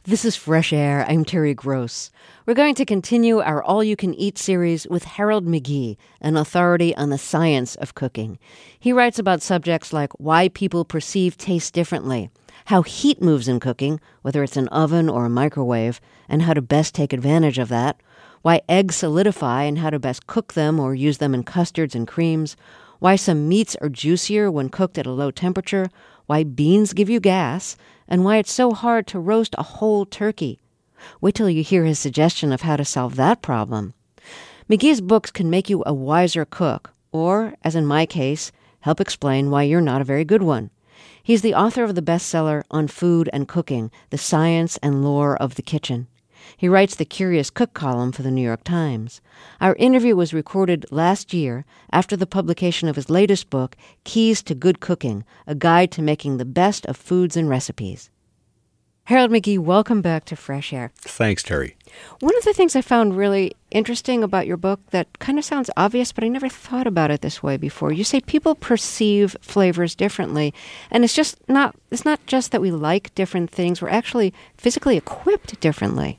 This is Fresh Air. I'm Terry Gross. We're going to continue our all-you-can-eat series with Harold McGee, an authority on the science of cooking. He writes about subjects like why people perceive taste differently, how heat moves in cooking, whether it's an oven or a microwave, and how to best take advantage of that, why eggs solidify and how to best cook them or use them in custards and creams, why some meats are juicier when cooked at a low temperature, why beans give you gas, and why it's so hard to roast a whole turkey. Wait till you hear his suggestion of how to solve that problem. McGee's books can make you a wiser cook, or, as in my case, help explain why you're not a very good one. He's the author of the bestseller On Food and Cooking, The Science and Lore of the Kitchen. He writes the Curious Cook column for the New York Times. Our interview was recorded last year after the publication of his latest book, Keys to Good Cooking, a guide to making the best of foods and recipes. Harold McGee, welcome back to Fresh Air. Thanks, Terry. One of the things I found really interesting about your book that kind of sounds obvious, but I never thought about it this way before. You say people perceive flavors differently, and it's not just that we like different things, we're actually physically equipped differently.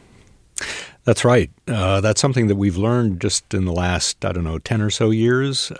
That's right. That's something that we've learned just in the last, 10 or so years.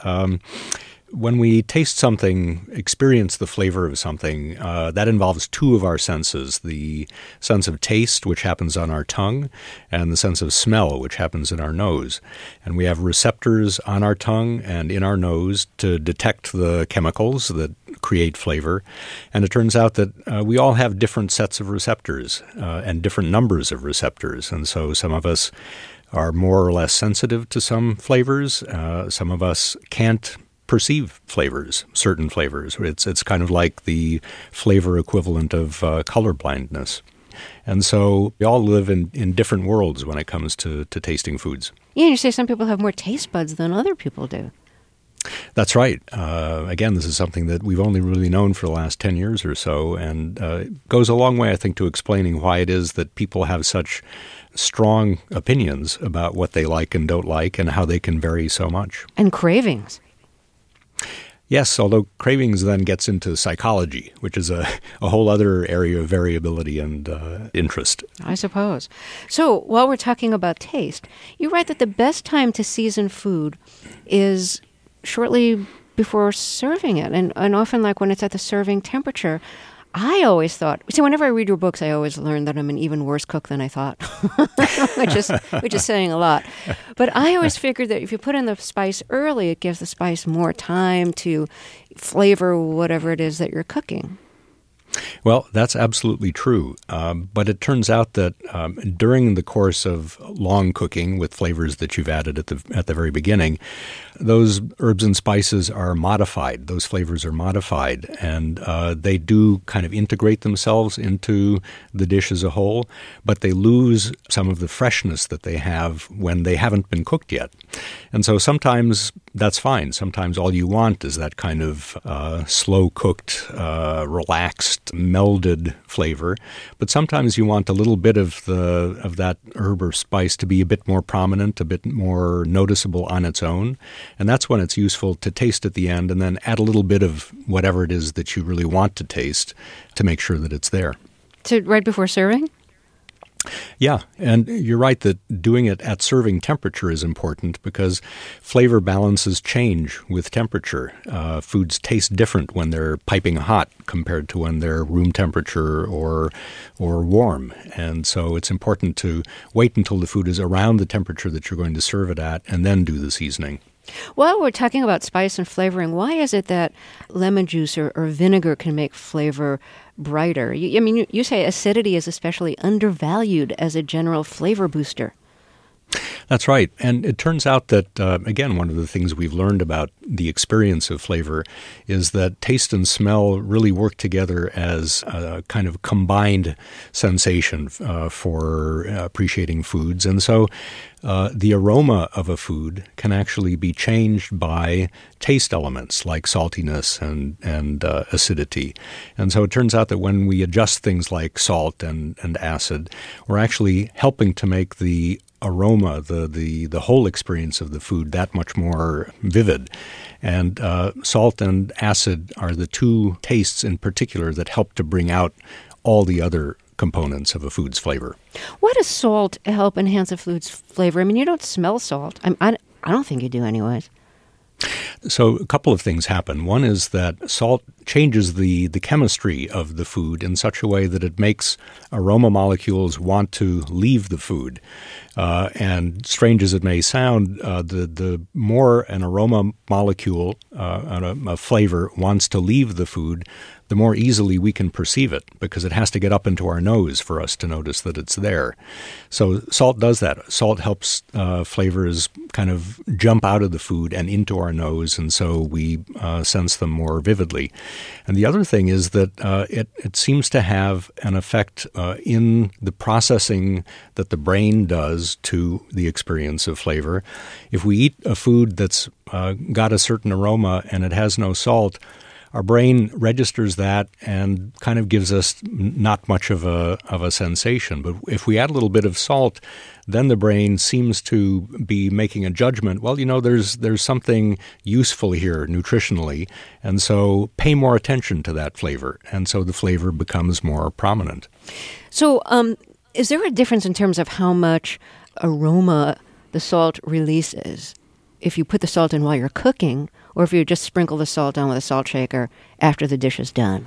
When we taste something, experience the flavor of something, that involves two of our senses, the sense of taste, which happens on our tongue, and the sense of smell, which happens in our nose. And we have receptors on our tongue and in our nose to detect the chemicals that create flavor. And it turns out that we all have different sets of receptors and different numbers of receptors. And so some of us are more or less sensitive to some flavors. Some of us can't perceive flavors, certain flavors. It's kind of like the flavor equivalent of color blindness. And so we all live in different worlds when it comes to tasting foods. Yeah, you say some people have more taste buds than other people do. That's right. Again, this is something that we've only really known for the last 10 years or so, and it goes a long way, I think, to explaining why it is that people have such strong opinions about what they like and don't like and how they can vary so much. And cravings. Yes, although cravings then gets into psychology, which is a whole other area of variability and interest. I suppose. So while we're talking about taste, you write that the best time to season food is shortly before serving it, and often like when it's at the serving temperature. I always thought, whenever I read your books, I always learn that I'm an even worse cook than I thought, which is saying a lot. But I always figured that if you put in the spice early, it gives the spice more time to flavor whatever it is that you're cooking. Well, that's absolutely true. But it turns out that during the course of long cooking with flavors that you've added at the very beginning, those herbs and spices are modified. Those flavors are modified, and they do kind of integrate themselves into the dish as a whole, but they lose some of the freshness that they have when they haven't been cooked yet. And so sometimes that's fine. Sometimes all you want is that kind of slow-cooked, relaxed, melded flavor. But sometimes you want a little bit of that herb or spice to be a bit more prominent, a bit more noticeable on its own. And that's when it's useful to taste at the end and then add a little bit of whatever it is that you really want to taste to make sure that it's there. So right before serving? Yeah, and you're right that doing it at serving temperature is important because flavor balances change with temperature. Foods taste different when they're piping hot compared to when they're room temperature or warm. And so it's important to wait until the food is around the temperature that you're going to serve it at and then do the seasoning. Well, we're talking about spice and flavoring. Why is it that lemon juice or vinegar can make flavor brighter? You say acidity is especially undervalued as a general flavor booster. That's right. And it turns out that, again, one of the things we've learned about the experience of flavor is that taste and smell really work together as a kind of combined sensation for appreciating foods. And so the aroma of a food can actually be changed by taste elements like saltiness and acidity. And so it turns out that when we adjust things like salt and acid, we're actually helping to make the aroma, the whole experience of the food that much more vivid. And salt and acid are the two tastes in particular that help to bring out all the other components of a food's flavor. Why does salt help enhance a food's flavor? I mean, you don't smell salt. I don't think you do anyways. So a couple of things happen. One is that salt changes the chemistry of the food in such a way that it makes aroma molecules want to leave the food. And strange as it may sound, the more an aroma molecule, a flavor, wants to leave the food, the more easily we can perceive it, because it has to get up into our nose for us to notice that it's there. So salt does that. Salt helps flavors kind of jump out of the food and into our nose, and so we sense them more vividly. And the other thing is that it seems to have an effect in the processing that the brain does to the experience of flavor. If we eat a food that's got a certain aroma and it has no salt, our brain registers that and kind of gives us not much of a sensation. But if we add a little bit of salt, then the brain seems to be making a judgment. Well, there's something useful here nutritionally, and so pay more attention to that flavor. And so the flavor becomes more prominent. So is there a difference in terms of how much aroma the salt releases if you put the salt in while you're cooking, or if you just sprinkle the salt on with a salt shaker after the dish is done?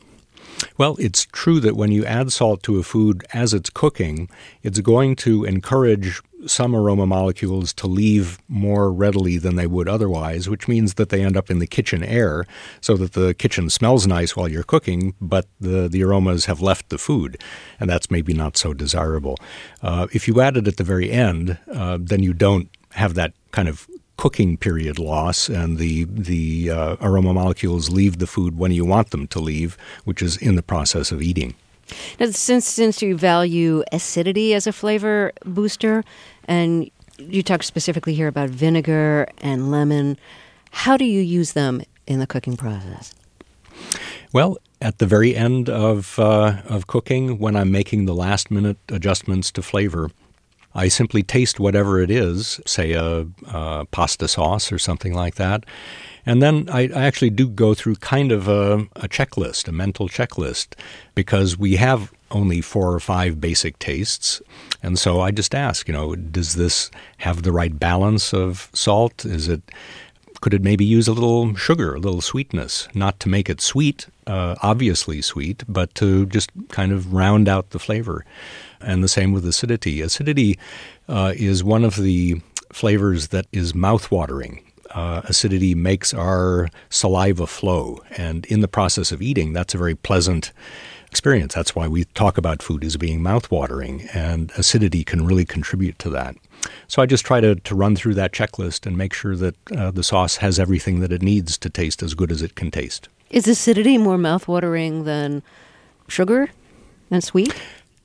Well, it's true that when you add salt to a food as it's cooking, it's going to encourage some aroma molecules to leave more readily than they would otherwise, which means that they end up in the kitchen air so that the kitchen smells nice while you're cooking, but the aromas have left the food, and that's maybe not so desirable. If you add it at the very end, then you don't have that kind of cooking period loss, and the aroma molecules leave the food when you want them to leave, which is in the process of eating. Now, since you value acidity as a flavor booster, and you talk specifically here about vinegar and lemon, how do you use them in the cooking process? Well, at the very end of cooking, when I'm making the last-minute adjustments to flavor, I simply taste whatever it is, say a pasta sauce or something like that. And then I actually do go through kind of a checklist, a mental checklist, because we have only 4 or 5 basic tastes. And so I just ask, does this have the right balance of salt? Could it maybe use a little sugar, a little sweetness, not to make it sweet, obviously sweet, but to just kind of round out the flavor. And the same with acidity. Acidity is one of the flavors that is mouth-watering. Acidity makes our saliva flow, and in the process of eating, that's a very pleasant experience. That's why we talk about food as being mouth-watering, and acidity can really contribute to that. So I just try to run through that checklist and make sure that the sauce has everything that it needs to taste as good as it can taste. Is acidity more mouth-watering than sugar and sweet?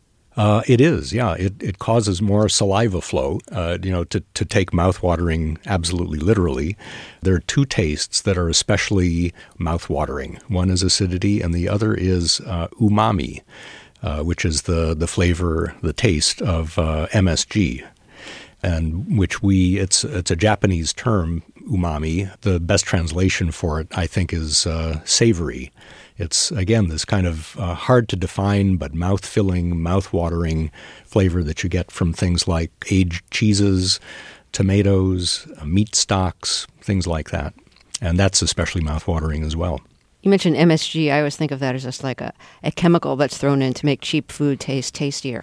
It is, yeah. It causes more saliva flow, to take mouth-watering absolutely literally. There are 2 tastes that are especially mouth-watering. One is acidity, and the other is umami, which is the flavor, the taste of MSG, and which it's a Japanese term, umami. The best translation for it, I think, is savory. It's, again, this kind of hard to define but mouth-filling, mouth-watering flavor that you get from things like aged cheeses, tomatoes, meat stocks, things like that. And that's especially mouth-watering as well. You mentioned MSG. I always think of that as just like a chemical that's thrown in to make cheap food taste tastier.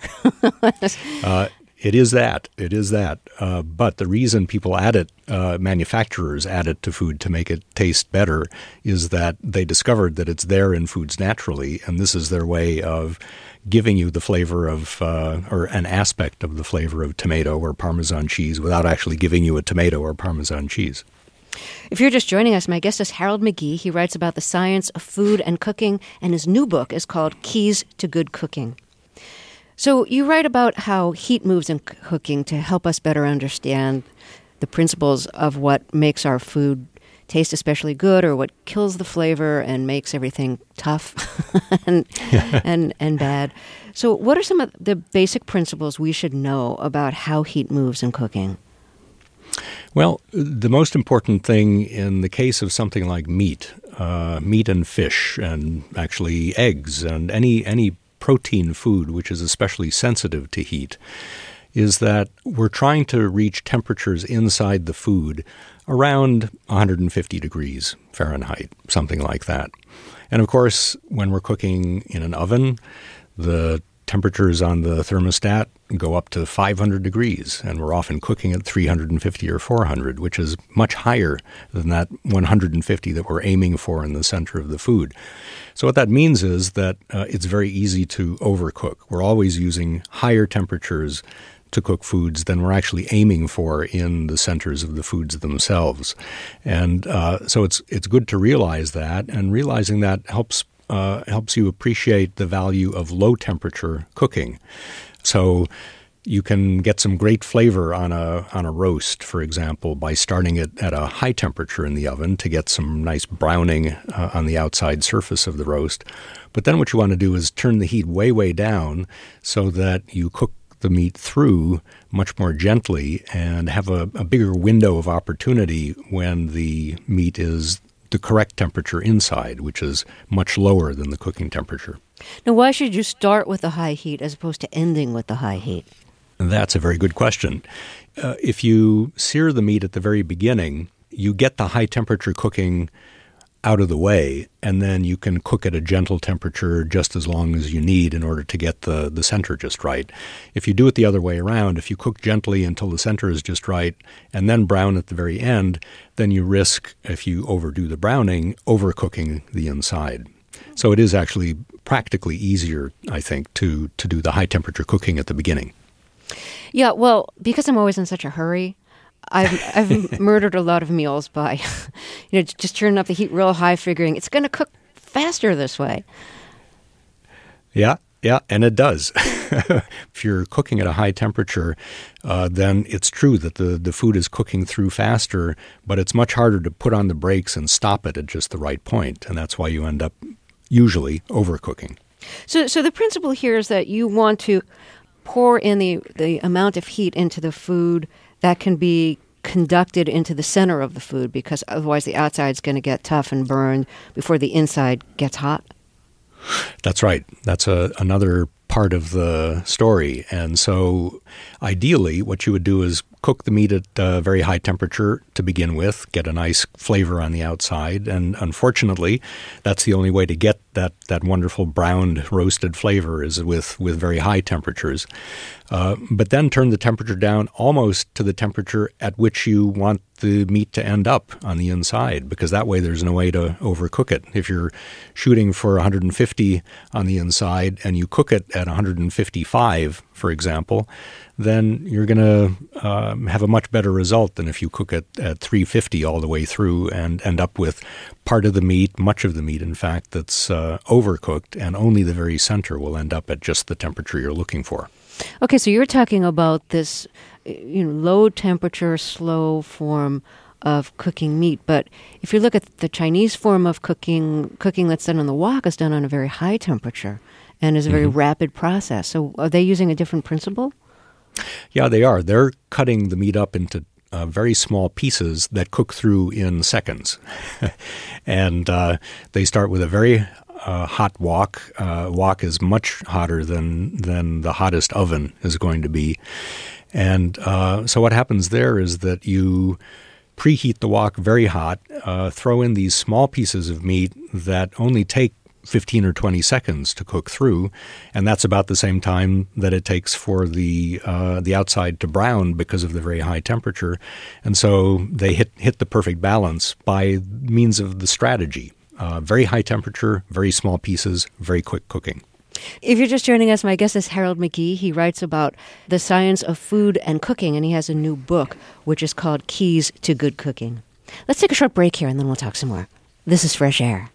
It is that. But the reason people add it, manufacturers add it to food to make it taste better, is that they discovered that it's there in foods naturally, and this is their way of giving you the flavor of, or an aspect of the flavor of tomato or Parmesan cheese without actually giving you a tomato or Parmesan cheese. If you're just joining us, my guest is Harold McGee. He writes about the science of food and cooking, and his new book is called Keys to Good Cooking. So you write about how heat moves in cooking to help us better understand the principles of what makes our food taste especially good, or what kills the flavor and makes everything tough and bad. So what are some of the basic principles we should know about how heat moves in cooking? Well, the most important thing in the case of something like meat and fish, and actually eggs, and any protein food, which is especially sensitive to heat, is that we're trying to reach temperatures inside the food around 150 degrees Fahrenheit, something like that. And of course, when we're cooking in an oven, the temperatures on the thermostat go up to 500 degrees, and we're often cooking at 350 or 400, which is much higher than that 150 that we're aiming for in the center of the food. So what that means is that it's very easy to overcook. We're always using higher temperatures to cook foods than we're actually aiming for in the centers of the foods themselves. And so it's good to realize that, and realizing that helps you appreciate the value of low-temperature cooking. So you can get some great flavor on a roast, for example, by starting it at a high temperature in the oven to get some nice browning on the outside surface of the roast. But then what you want to do is turn the heat way, way down so that you cook the meat through much more gently and have a bigger window of opportunity when the meat is the correct temperature inside, which is much lower than the cooking temperature. Now, why should you start with the high heat as opposed to ending with the high heat? That's a very good question. If you sear the meat at the very beginning, you get the high temperature cooking out of the way, and then you can cook at a gentle temperature just as long as you need in order to get the center just right. If you do it the other way around, if you cook gently until the center is just right and then brown at the very end, then you risk, if you overdo the browning, overcooking the inside. So it is actually practically easier, I think, to do the high temperature cooking at the beginning. Yeah, well, because I'm always in such a hurry, I've murdered a lot of meals by, just turning up the heat real high, figuring it's going to cook faster this way. Yeah, and it does. If you're cooking at a high temperature, then it's true that the food is cooking through faster, but it's much harder to put on the brakes and stop it at just the right point, and that's why you end up usually overcooking. So the principle here is that you want to pour in the amount of heat into the food that can be conducted into the center of the food, because otherwise the outside's going to get tough and burned before the inside gets hot. That's right. That's another part of the story. And so ideally what you would do is cook the meat at a very high temperature to begin with, get a nice flavor on the outside. And unfortunately, that's the only way to get that wonderful browned roasted flavor is with very high temperatures. But then turn the temperature down almost to the temperature at which you want the meat to end up on the inside, because that way there's no way to overcook it. If you're shooting for 150 on the inside and you cook it at 155, for example, then you're going to have a much better result than if you cook it at 350 all the way through and end up with part of the meat, much of the meat, in fact, that's overcooked, and only the very center will end up at just the temperature you're looking for. Okay, so you're talking about this low temperature, slow form of cooking meat. But if you look at the Chinese form of cooking that's done on the wok is done on a very high temperature and is a very rapid process. So are they using a different principle? Yeah, they are. They're cutting the meat up into very small pieces that cook through in seconds. And they start with a very hot wok. Wok is much hotter than the hottest oven is going to be. And so what happens there is that you preheat the wok very hot, throw in these small pieces of meat that only take 15 or 20 seconds to cook through, and that's about the same time that it takes for the outside to brown because of the very high temperature. And so they hit the perfect balance by means of the strategy. Very high temperature, very small pieces, very quick cooking. If you're just joining us, my guest is Harold McGee. He writes about the science of food and cooking, and he has a new book, which is called Keys to Good Cooking. Let's take a short break here, and then we'll talk some more. This is Fresh Air.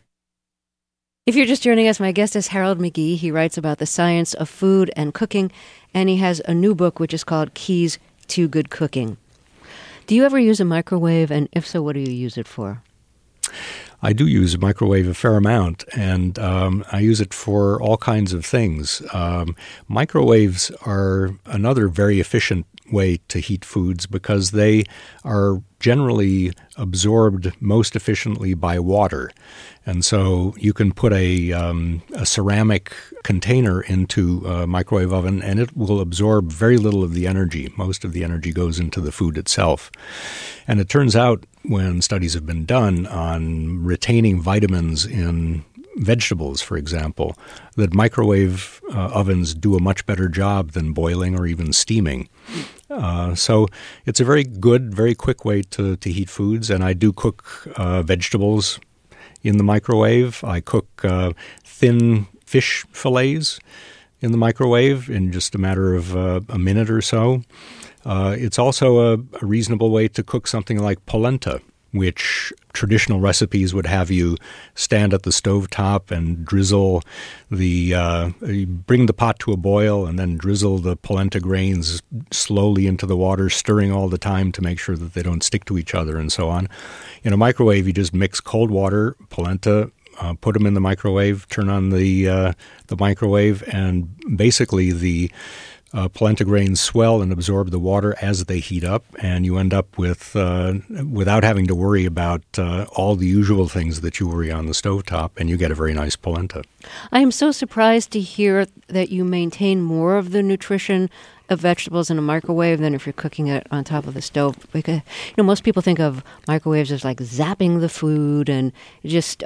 If you're just joining us, my guest is Harold McGee. He writes about the science of food and cooking, and he has a new book, which is called Keys to Good Cooking. Do you ever use a microwave, and if so, what do you use it for? I do use a microwave a fair amount, and I use it for all kinds of things. Microwaves are another very efficient way to heat foods because they are generally absorbed most efficiently by water. And so you can put a ceramic container into a microwave oven and it will absorb very little of the energy. Most of the energy goes into the food itself. And it turns out when studies have been done on retaining vitamins in vegetables, for example, that microwave ovens do a much better job than boiling or even steaming. So it's a very good, very quick way to heat foods. And I do cook vegetables in the microwave. I cook thin fish fillets in the microwave in just a matter of a minute or so. It's also a reasonable way to cook something like polenta, which traditional recipes would have you stand at the stovetop and drizzle you bring the pot to a boil and then drizzle the polenta grains slowly into the water, stirring all the time to make sure that they don't stick to each other and so on. In a microwave, you just mix cold water, polenta, put them in the microwave, turn on the microwave, and basically the polenta grains swell and absorb the water as they heat up, and you end up with without having to worry about all the usual things that you worry on the stovetop, and you get a very nice polenta. I am so surprised to hear that you maintain more of the nutrition of vegetables in a microwave than if you're cooking it on top of the stove. Because most people think of microwaves as like zapping the food and just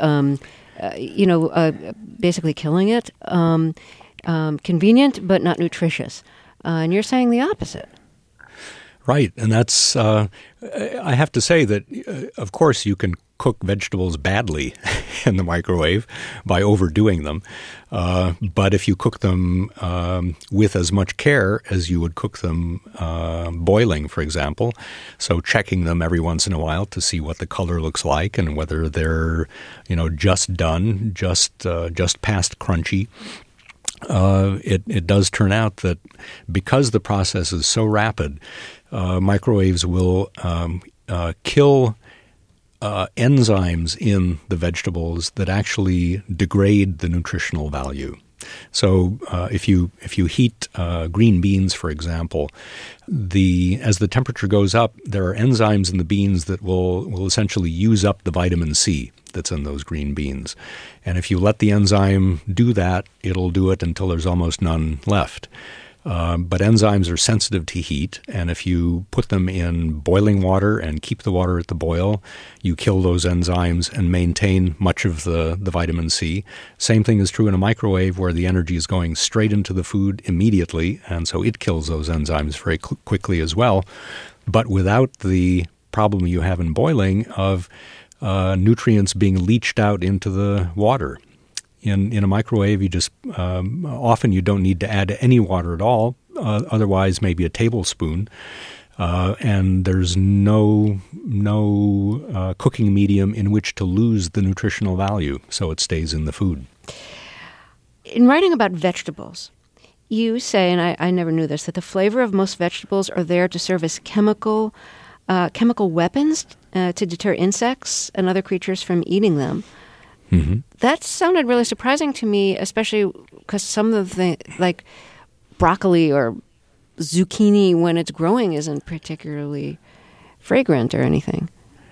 basically killing it. Convenient, but not nutritious. And you're saying the opposite. Right. And that's, I have to say that, of course, you can cook vegetables badly in the microwave by overdoing them. But if you cook them with as much care as you would cook them boiling, for example, so checking them every once in a while to see what the color looks like and whether they're, just done, just past crunchy, it does turn out that because the process is so rapid, microwaves will kill enzymes in the vegetables that actually degrade the nutritional value. So if you heat green beans, for example, as the temperature goes up, there are enzymes in the beans that will essentially use up the vitamin C that's in those green beans. And if you let the enzyme do that, it'll do it until there's almost none left. But enzymes are sensitive to heat, and if you put them in boiling water and keep the water at the boil, you kill those enzymes and maintain much of the vitamin C. Same thing is true in a microwave where the energy is going straight into the food immediately, and so it kills those enzymes very quickly as well, but without the problem you have in boiling of nutrients being leached out into the water. In a microwave, you just often you don't need to add any water at all. Otherwise, maybe a tablespoon, and there's no cooking medium in which to lose the nutritional value, so it stays in the food. In writing about vegetables, you say, and I never knew this, that the flavor of most vegetables are there to serve as chemical weapons to deter insects and other creatures from eating them. Mm-hmm. That sounded really surprising to me, especially because some of the, like broccoli or zucchini when it's growing isn't particularly fragrant or anything.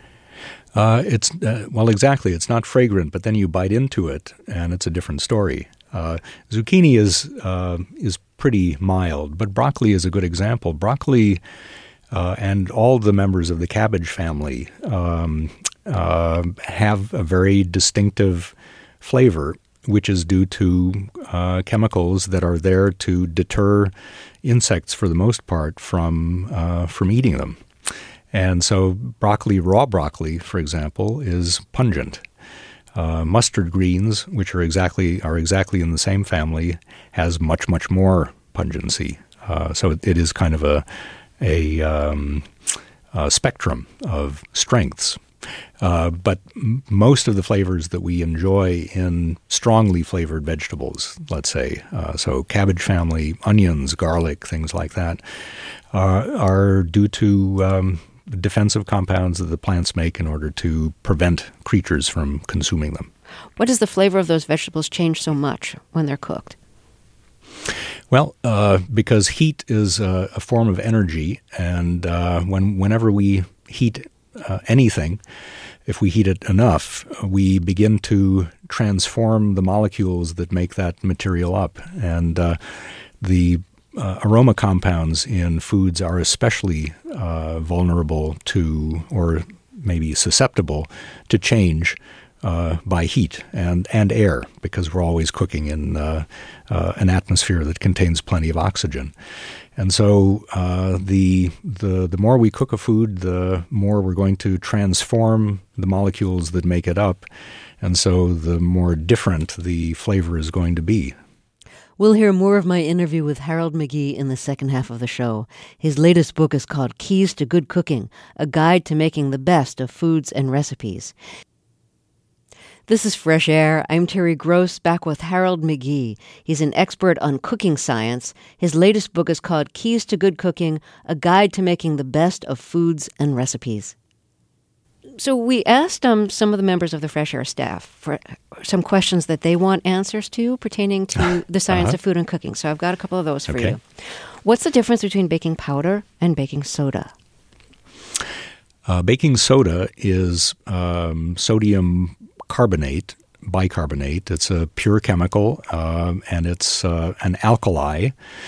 Exactly. It's not fragrant, but then you bite into it and it's a different story. Zucchini is pretty mild, but broccoli is a good example. Broccoli and all the members of the cabbage family have a very distinctive flavor, which is due to chemicals that are there to deter insects, for the most part, from eating them. And so raw broccoli, for example, is pungent. Mustard greens, which are exactly in the same family, has much, much more pungency. So it is kind of a spectrum of strengths. But most of the flavors that we enjoy in strongly flavored vegetables, let's say, so cabbage family, onions, garlic, things like that, are due to defensive compounds that the plants make in order to prevent creatures from consuming them. What does the flavor of those vegetables change so much when they're cooked? Well, because heat is a form of energy, and whenever we heat anything, if we heat it enough, we begin to transform the molecules that make that material up. And the aroma compounds in foods are especially vulnerable to, or maybe susceptible to change by heat and air, because we're always cooking in an atmosphere that contains plenty of oxygen. And so the more we cook a food, the more we're going to transform the molecules that make it up. And so the more different the flavor is going to be. We'll hear more of my interview with Harold McGee in the second half of the show. His latest book is called Keys to Good Cooking, a guide to making the best of foods and recipes. This is Fresh Air. I'm Terry Gross, back with Harold McGee. He's an expert on cooking science. His latest book is called Keys to Good Cooking, a guide to making the best of foods and recipes. So we asked some of the members of the Fresh Air staff for some questions that they want answers to pertaining to the science of food and cooking. So I've got a couple of those for you. What's the difference between baking powder and baking soda? Baking soda is sodium bicarbonate. It's a pure chemical, and it's an alkali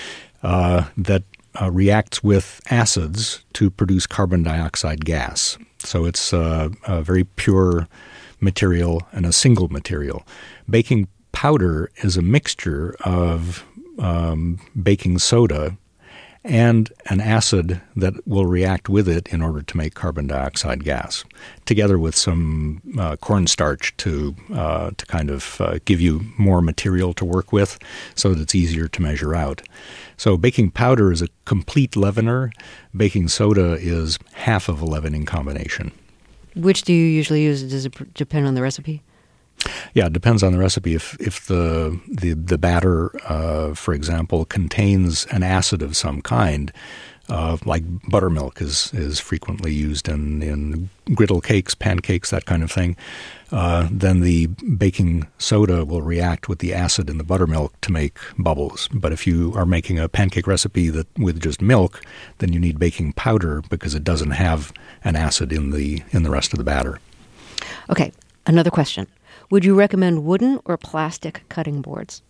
that reacts with acids to produce carbon dioxide gas. So it's a very pure material and a single material. Baking powder is a mixture of baking soda and an acid that will react with it in order to make carbon dioxide gas, together with some cornstarch to kind of give you more material to work with so that it's easier to measure out. So baking powder is a complete leavener. Baking soda is half of a leavening combination. Which do you usually use? Does it depend on the recipe? Yeah, it depends on the recipe. If the batter, for example, contains an acid of some kind, like buttermilk is frequently used in griddle cakes, pancakes, that kind of thing, then the baking soda will react with the acid in the buttermilk to make bubbles. But if you are making a pancake recipe with just milk, then you need baking powder because it doesn't have an acid in the rest of the batter. Okay, another question. Would you recommend wooden or plastic cutting boards?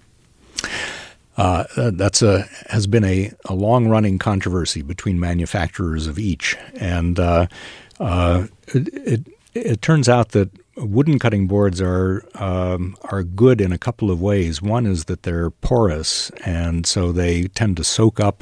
Has been a long-running controversy between manufacturers of each, and it turns out that wooden cutting boards are good in a couple of ways. One is that they're porous, and so they tend to soak up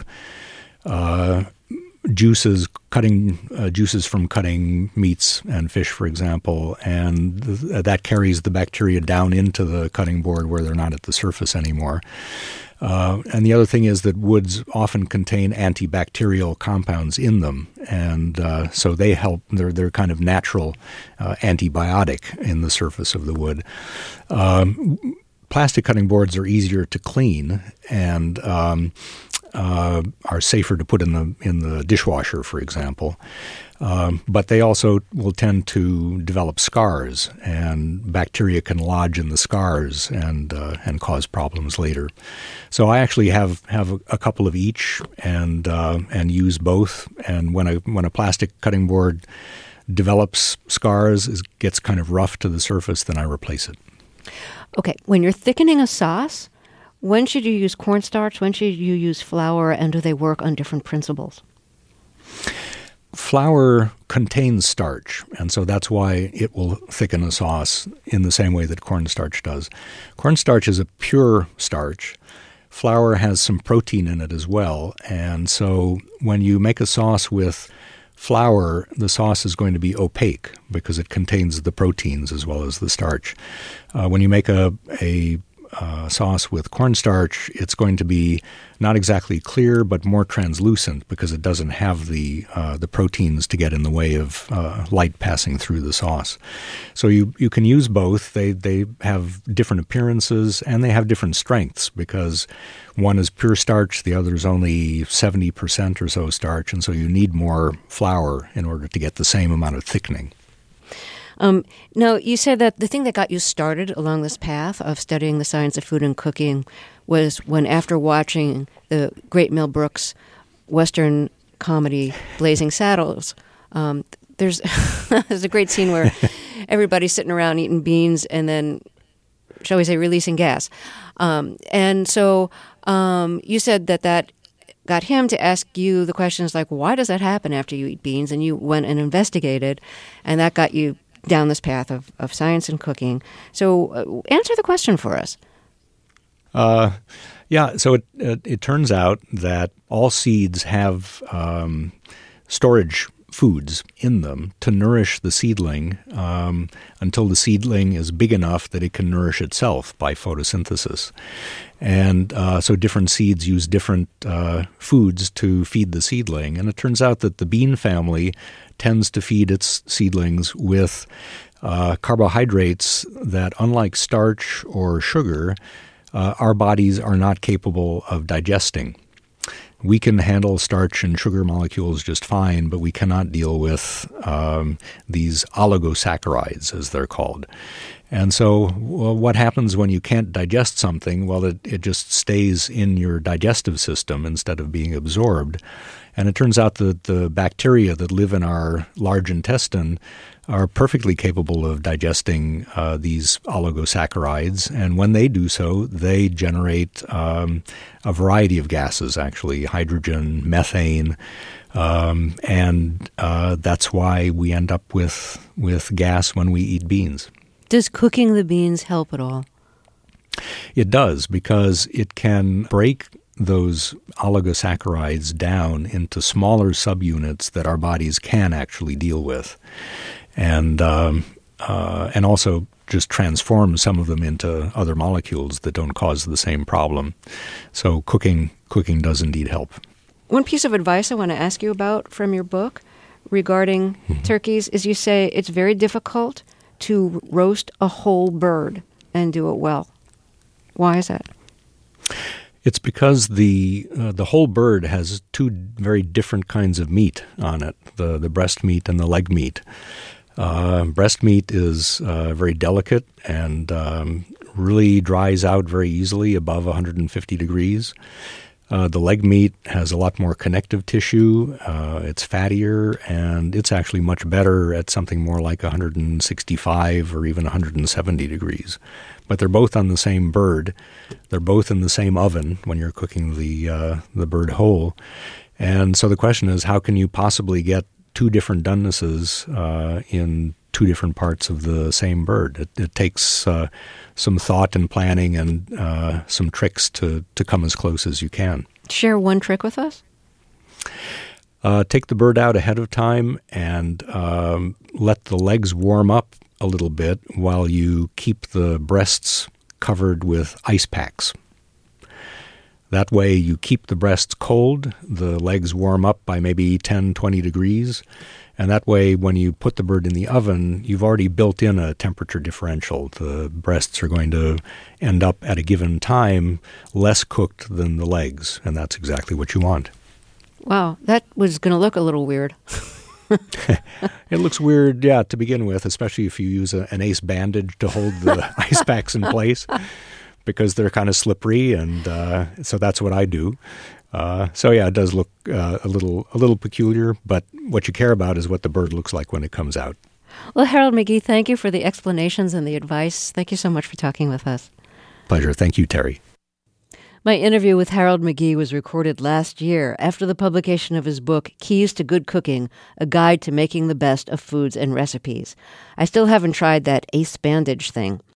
juices from cutting meats and fish, for example, and that carries the bacteria down into the cutting board where they're not at the surface anymore. And the other thing is that woods often contain antibacterial compounds in them, and so they help. They're kind of natural antibiotic in the surface of the wood. Plastic cutting boards are easier to clean and are safer to put in the dishwasher, for example. But they also will tend to develop scars, and bacteria can lodge in the scars and cause problems later. So I actually have a couple of each and use both. And when a plastic cutting board develops scars, gets kind of rough to the surface, then I replace it. Okay, when you're thickening a sauce, when should you use cornstarch? When should you use flour? And do they work on different principles? Flour contains starch, and so that's why it will thicken a sauce in the same way that cornstarch does. Cornstarch is a pure starch. Flour has some protein in it as well, and so when you make a sauce with flour, the sauce is going to be opaque because it contains the proteins as well as the starch. When you make a sauce with cornstarch, it's going to be not exactly clear, but more translucent because it doesn't have the proteins to get in the way of light passing through the sauce. So you can use both. They have different appearances and they have different strengths because one is pure starch, the other is only 70% or so starch, and so you need more flour in order to get the same amount of thickening. Now, you said that the thing that got you started along this path of studying the science of food and cooking was when, after watching the great Mel Brooks Western comedy Blazing Saddles, there's a great scene where everybody's sitting around eating beans and then, shall we say, releasing gas. And so you said that got him to ask you the questions like, why does that happen after you eat beans? And you went and investigated, and that got you down this path of science and cooking. So answer the question for us. So it turns out that all seeds have storage foods in them to nourish the seedling until the seedling is big enough that it can nourish itself by photosynthesis. And so different seeds use different foods to feed the seedling. And it turns out that the bean family tends to feed its seedlings with carbohydrates that, unlike starch or sugar, our bodies are not capable of digesting. We can handle starch and sugar molecules just fine, but we cannot deal with these oligosaccharides, as they're called. And so what happens when you can't digest something? Well, it just stays in your digestive system instead of being absorbed. And it turns out that the bacteria that live in our large intestine are perfectly capable of digesting these oligosaccharides. And when they do so, they generate a variety of gases, actually, hydrogen, methane, and that's why we end up with gas when we eat beans. Does cooking the beans help at all? It does, because it can break those oligosaccharides down into smaller subunits that our bodies can actually deal with, and also just transform some of them into other molecules that don't cause the same problem. So cooking does indeed help. One piece of advice I want to ask you about from your book regarding turkeys is you say it's very difficult to roast a whole bird and do it well. Why is that? It's because the whole bird has two very different kinds of meat on it, the breast meat and the leg meat. Breast meat is very delicate and really dries out very easily above 150 degrees. The leg meat has a lot more connective tissue. It's fattier, and it's actually much better at something more like 165 or even 170 degrees. But they're both on the same bird. They're both in the same oven when you're cooking the bird whole. And so the question is, how can you possibly get two different donenesses in two different parts of the same bird? It takes some thought and planning and some tricks to come as close as you can. Share one trick with us. Take the bird out ahead of time and let the legs warm up a little bit while you keep the breasts covered with ice packs. That way you keep the breasts cold, the legs warm up by maybe 10, 20 degrees, and that way when you put the bird in the oven, you've already built in a temperature differential. The breasts are going to end up at a given time less cooked than the legs, and that's exactly what you want. Wow, that was going to look a little weird. It looks weird, yeah, to begin with, especially if you use an ace bandage to hold the ice packs in place, because they're kind of slippery, and so that's what I do. So yeah, it does look a little peculiar, but what you care about is what the bird looks like when it comes out. Well, Harold McGee, thank you for the explanations and the advice. Thank you so much for talking with us. Pleasure. Thank you, Terry. My interview with Harold McGee was recorded last year after the publication of his book, Keys to Good Cooking, A Guide to Making the Best of Foods and Recipes. I still haven't tried that ace bandage thing.